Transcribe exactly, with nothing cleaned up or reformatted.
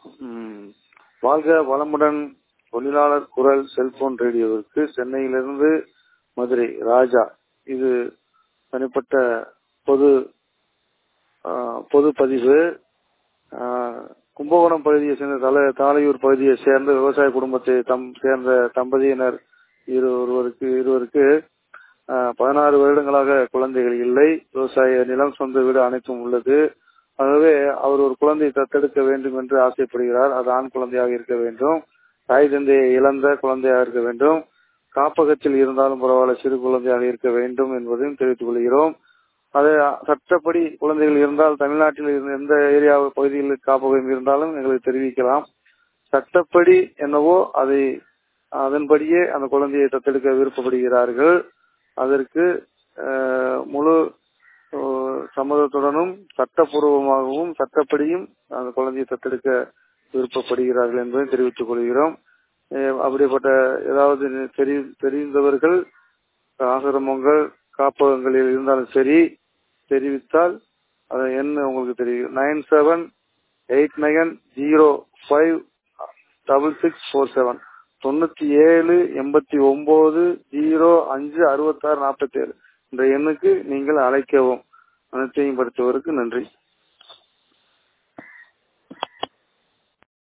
ம், வாழ்க வளமுடன் தொழிலாளர் குரல் செல்போன் ரேடியோவிற்கு சென்னையிலிருந்து மதுரை ராஜா. இது தனிப்பட்ட பொது பொது பதிவு. கும்பகோணம் பகுதியை சேர்ந்த தலை தாளையூர் பகுதியை சேர்ந்த விவசாய குடும்பத்தை தம் சேர்ந்த தம்பதியினர் இரு ஒருவருக்கு இருவருக்கு பதினாறு வருடங்களாக குழந்தைகள் இல்லை. விவசாய நிலம், சொந்த வீடு அனைத்தும் உள்ளது. ஆகவே அவர் ஒரு குழந்தையை தத்தெடுக்க வேண்டும் என்று ஆசைப்படுகிறார். அது ஆண் குழந்தையாக இருக்க வேண்டும். தாய் தந்தையை இழந்த குழந்தையாக இருக்க வேண்டும். காப்பகத்தில் இருந்தாலும் பரவாயில்ல, சிறு குழந்தையாக இருக்க வேண்டும் என்பதையும் தெரிவித்துக் கொள்கிறோம். அது சட்டப்படி குழந்தைகள் இருந்தால் தமிழ்நாட்டில் எந்த ஏரியா பகுதியில் காப்பகம் இருந்தாலும் எங்களுக்கு தெரிவிக்கலாம். சட்டப்படி என்னவோ அதை அதன்படியே அந்த குழந்தையை தத்தெடுக்க விருப்பப்படுகிறார்கள். அதற்கு முழு சம்மதத்துடனும் சட்டப்பூர்வமாகவும் சட்டப்படியும் அந்த குழந்தையை தத்தெடுக்க விருப்பப்படுகிறார்கள் என்பதை தெரிவித்துக் கொள்கிறோம். அப்படிப்பட்ட ஏதாவது தெரிந்தவர்கள் ஆசிரமங்கள் காப்பகங்களில் இருந்தாலும் சரி தெரிவித்தால் அதை என்ன உங்களுக்கு தெரியும். Nine seven eight nine zero five double six four seven தொண்ணூத்தி ஏழு எண்பத்தி ஒன்பது ஜீரோ அஞ்சு அறுபத்தி ஆறு நாற்பத்தி ஏழு என்ற எண்ணுக்கு நீங்கள் அழைக்கவும். அனைத்தையும் படித்தவருக்கு நன்றி.